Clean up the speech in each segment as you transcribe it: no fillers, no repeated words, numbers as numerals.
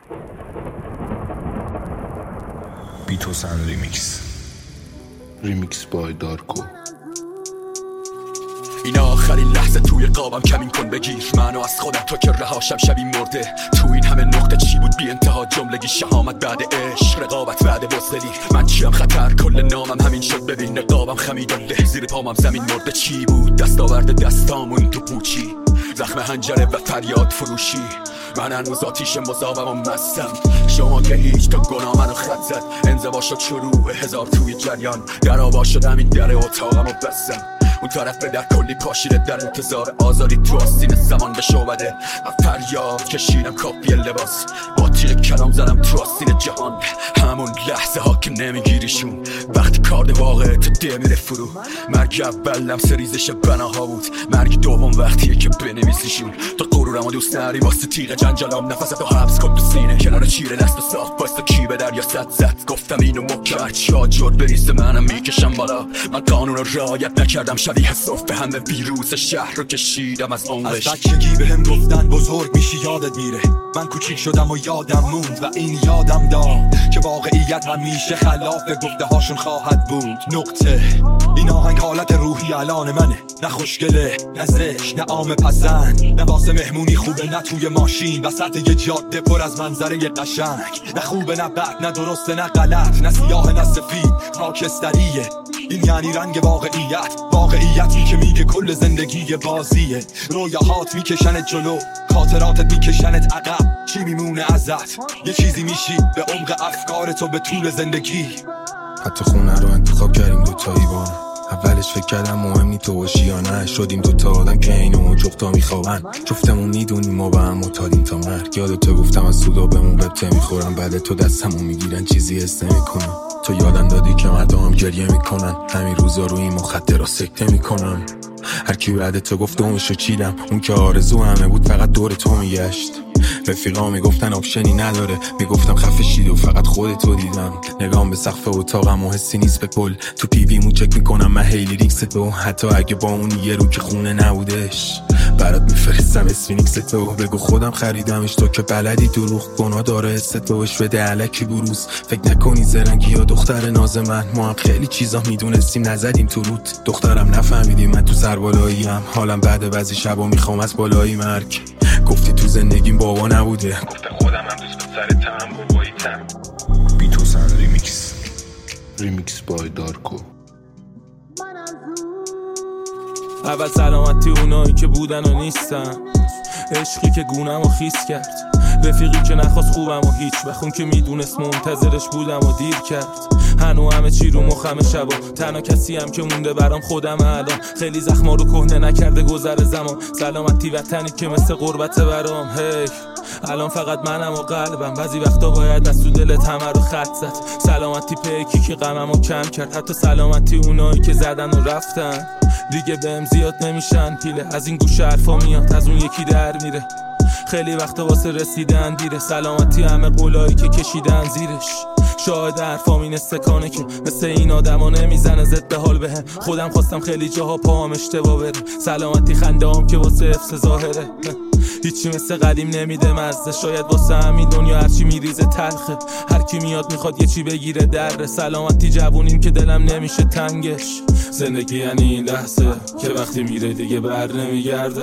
بیتوسن ریمیکس بای دارکو. این آخرین لحظه توی قابم کمین کن بگیر منو از خودم تا که رهاشم شبی مرده. تو این همه نقطه چی بود بی انتها جملگی شهامت بعد عشق رقابت بعد بزدلی. من چیم خطر کل نامم همین شد ببین نقابم خمید له زیر پامم زمین مرده. چی بود دستاورد دستامون تو پوچی زخم هنجره و فریاد فروشی. من هنوز آتیش مذابم و مستم شما که هیچ تا گناه منو خط زد. انزوا شد شروع هزار توی جریان در آوا شدم این در اتاقم و بستم. اون طرف به در کلی پاشیده در انتظار آزادی تو آستین زمان به شعبده. فریاد کشیدم کاپی لباس با تیر کلام زدم تو آستین جهان. همون لحظه ها که نمیگیریشون وقتی کارد واقعه تو ده میره فرو. مرگ اول لمس ریزش بناها بود، مرگ دوم وقتیه که بنویسیشون. تو غرورم و دوست نری واسه تیغ جنجلام نفستو حبس کن تو سینه کنار چیره دست و صاف باستا کی به دریا زد. گفتم اینو مکرد شاجور بریزه منم میکشم بالا. من قانون رو رعایت نکردم شبیه صف به همه ویروس شهر رو کشیدم از عمرش. از بچگی بهم گفتن بزرگ میشی یادت میره. من کوچیک شدم و یادم موند و این یادم داد که واقعیت همیشه خلاف گفته هاشون خواهد بود. نقطه این آهنگ حالت روحی الان منه، نه خوشگله نه زشت نه عام پسند، نه واسه مهمونی خوبه نه توی ماشین وسط یه جاده پر از منظره قشنگ. نه خوبه نه بد نه درسته نه غلط، نه سیاه نه سفید خاکستریه. این یعنی رنگ واقعیتی که میگه کل زندگی بازیه. رویاهات میکشنت جلو، خاطراتت میکشنت عقب. چی میمونه ازت؟ یه چیزی میشی به عمق افکار تو به طول زندگی. حتی خونه رو انتخاب کردیم دوتایی با هم. اولش فکر کردم مهم نی تو باشی یا نه. شدیم دوتا آدم که اینو جفتا میخوابن. جفتمون میدونیم ما با هم معتادیم تا مرگ. یادت گفتم از سودا بهمون ببته میخورم. بعد تو دستمون میگیرن چیزی حس نمیکنم. تو یادم دادی که مردم هم گریه میکنن. همین روزا روی این مخدرها سکته میکنن. هر کی بعد تو گفت اونشو چیدم. اون که آرزو همه بود فقط دور تو میگشت. رفیقا میگفتن آپشنی نداره، میگفتم خفه شید و فقط خودتو دیدم. نگام به سقف اتاقم و حسی نیست به کل. تو پیویمو چک میکنم من هیلی ریکس تو. حتی اگه با اون یه رو که خونه نبودش برات میفرستم اسفینیکس تو. بگو خودم خریدمش تو که بلدی دروغ گناه داره حست بهش بده علکی بروز. فکر نکنی زرنگی یا دختر ناز من. ما هم خیلی چیزا میدونستیم نزدیم تو رود. دخترم نفهمیدی من تو سربالاییم. حالم بعد بعضی شبا میخوام از بالایی مرگ. گفتی تو زندگیم بابا نبوده، گفته خودم هم دوست به سرتم باباییتم. بیتوسن ریمیکس بای دارکو. اول سلامتی اونایی که بودن و نیستن، عشقی که گونم و خیس کرد، رفیقی که نخواست خوبم و هیچ بخون که میدونست منتظرش بودم و دیر کرد. هنو همه چی رو مخم شبا، تنها کسی هم که مونده برام خودم الان. خیلی زخما رو کهنه نکرده گذر زمان. سلامتی وطنی که مثل غربت برام. هی الان فقط منم و قلبم. بعضی وقتا باید از تو دلت همه رو خط زد. سلامتی پیکی که غممو کم کرد. حتی سلامتی اونایی که زدن و رفتن دیگه بهم زیاد نمیشن پیله. از این گوشه حرفا میاد از اون یکی در میره. خیلی وقتا واسه رسیدن دیره. سلامتی همه قولایی که کشیدن زیرش. شاهد حرفام این استکانه که مثل این آدما نمیزنه ضد حال بهم. خودم خواستم خیلی جاها پاهم اشتباه بره. سلامتی خنده‌ام که واسه حفظ ظاهره. هیچی مثل قدیم نمیده مزه. شاید واسه همین دنیا هرچی میریزه تلخه. هر کی میاد میخواد یه چی بگیره دره. سلامتی جوونیم که دلم نمیشه تنگش. زندگی یعنی این لحظه که وقتی میره دیگه بر نمیگرده.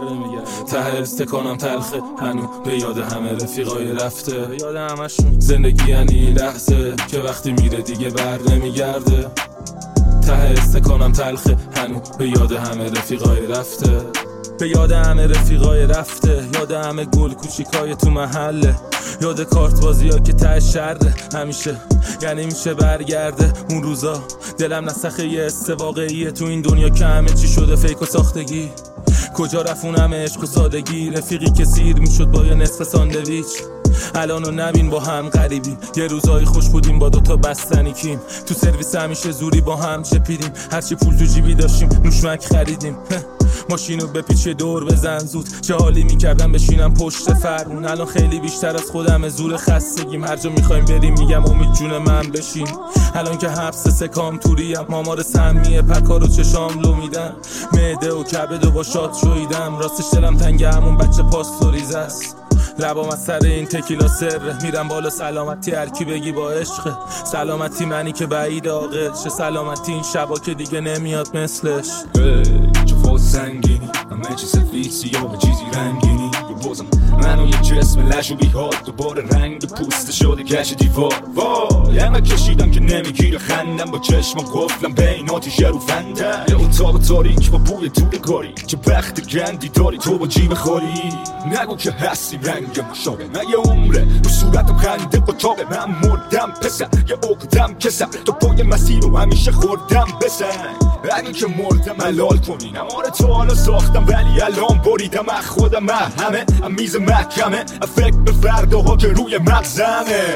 ته استکانم تلخه هنو به یاد همه رفیقای رفته. یاد همشون. زندگی یعنی این لحظه که وقتی میره دیگه بر نمیگرده. ته استکانم تلخه هنو به یاد همه رفیقای رفته. به یاد همه رفیقای رفته. یاد همه گل کوچیکای تو محله. یاد کارت بازی ها که ته شره همیشه. یعنی میشه برگرده اون روزا. دلم نسخه یه حس واقعیه تو این دنیا که همه چی شده فیک و ساختگی. کجا رفون همه عشق و سادگی. رفیقی که سیر میشد با یه نصف ساندویچ. الانو نبین با هم غریبیم. یه روزایی خوش بودیم با دوتا بستنی کیم. تو سرویس همیشه زوری با هم چپیدیم. هرچی پول تو جیبی داشتیم نوشمک خریدیم. ماشینو به پیچ دور بزن زود. چه حالی میکردم بشینم پشت فرمون. الان خیلی بیشتر از خودم زور خستگیم. هر جا میخوایم بریم میگم امید جون من بشین. الان که حبس سکام توریم. مامار سمیه پکا رو چشام لو میدن. معده و کبد و با شات شویدم. راستش دلم تنگ همون بچه پاستوریز است. لبام از سر این تکیلا سره، میرم بالا سلامتی هر کی بگی با عشقه. سلامتی منی که بعید عاقل شه، سلامتی این شبا که دیگه نمیاد مثلش. چه فاز سنگینی همه چی سفید سیاه چیزی رنگینی، یه بازم منو یه جسم لش و بیحال، دوباره رنگ پوست شده کش دیوار. وای همه کشیدم که نمیگیره خندم، با چشمم قفلم بین آتیش رو فندم. یه اتاق تاریک با بوی دودکاری، چه بخت گندی داری تو با جیب خالی. نگو که هستی رنگم مشابه، من یه عمره رو صورتم خنده اتاقه. من مردم پسر یه عقدم کسم، تو پای مسیر رو همیشه خوردم بسن. اگه که مردم حلال کنی نماره تو حالا ساختم، ولی الان بریدم از خودم همه میز محکمه. فکر به فرداها که روی مغزمه.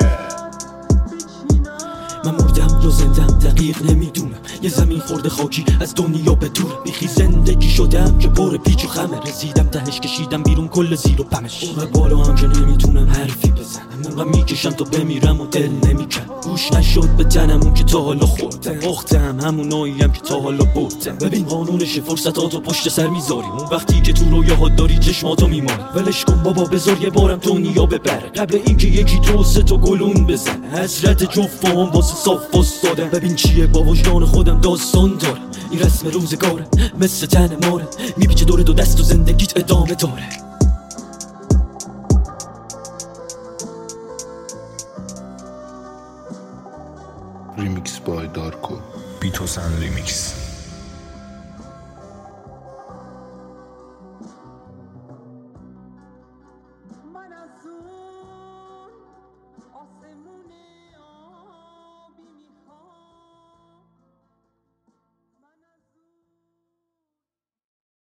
من مردم یا زندم دقیق نمیدونم، یه زمین خورده خاکی از دنیا به دور. بیخی زندگی شدم که پر پیچ و خمه، رسیدم تهش کشیدم بیرون کل زیر و پمش. اون بالا هم که نمیتونم حرفی بزنم، من میکشم تا بمیرم و دل نمیکن. گوش نشد به تنم اون که تا حالا خوردم، باختم هموناییم که تا حالا بردم. ببین قانونش فرصتاتو پشت سر میذاری، اون وقتی که تو رویاهات داری چشماتو میماری. ولش کن بابا بذار یه بارم دنیا ببره، قبل اینکه یکی تو سه تا گلون بزنه. حسرت جفتام واسه صاف واسطادم، ببین چیه با وجدان خودم داستان داره. این رسم روزگاره مثل تن ماره، میپیچه دور دو دست و زندگیت ادامه داره. ریمیکس بای دارکو، بیتوسن ریمیکس.